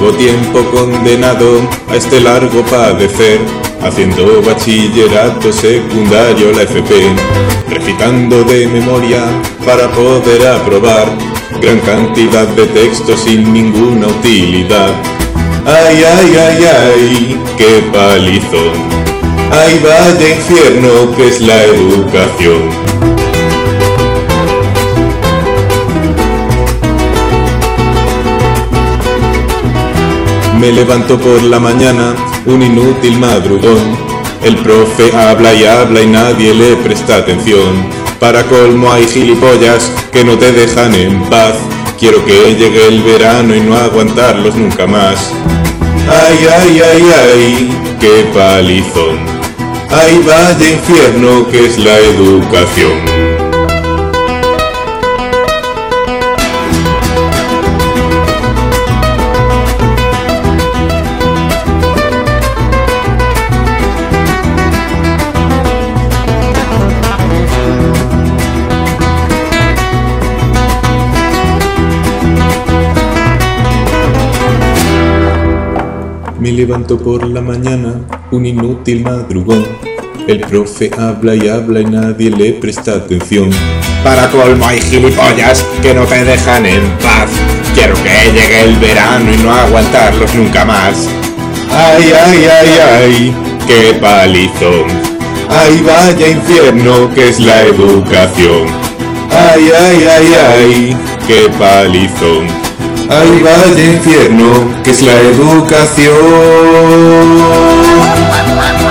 Llevo tiempo condenado a este largo padecer, haciendo bachillerato, secundario, la FP, recitando de memoria para poder aprobar gran cantidad de textos sin ninguna utilidad. Ay, ay, ay, ay, qué palizón. Ay, vaya infierno que es la educación. Me levanto por la mañana, un inútil madrugón. El profe habla y nadie le presta atención. Para colmo hay gilipollas que no te dejan en paz. Quiero que llegue el verano y no aguantarlos nunca más. Ay, ay, ay, ay, qué palizón. Ay, vaya infierno que es la educación. Me levanto por la mañana, un inútil madrugón. El profe habla y nadie le presta atención. Para colmo hay gilipollas que no te dejan en paz. Quiero que llegue el verano y no aguantarlos nunca más. Ay, ay, ay, ay, qué palizón. Ay, vaya infierno que es la educación. Ay, ay, ay, ay, qué palizón. Ay, vaya infierno que es la educación.